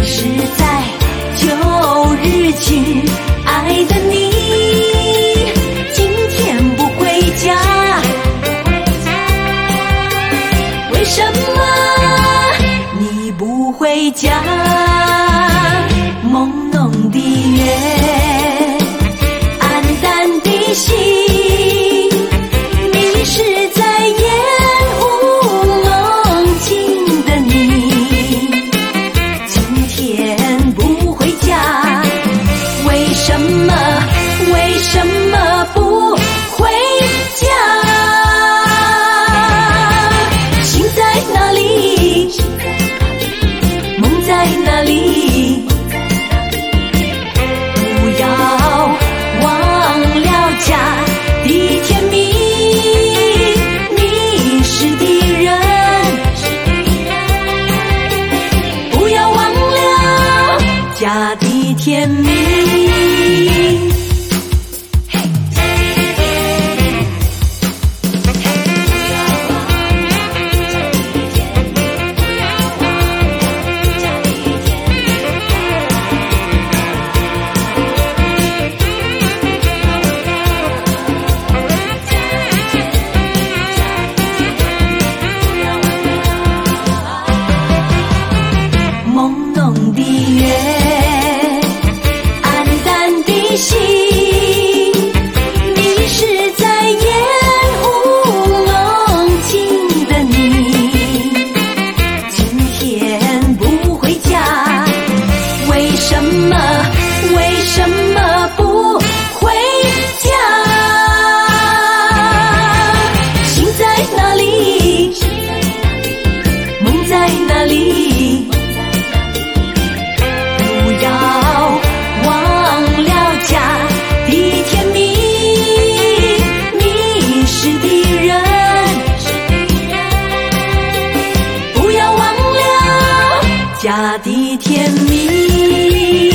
是在旧日情爱的你，今天不回家，为什么你不回家？朦胧的月，暗淡的心，迷失在烟雾梦境的你，今天不回家，为什么不回家？心在哪里？梦在哪里？不要忘了家的甜蜜，迷失的人，不要忘了家的甜蜜。家的甜蜜。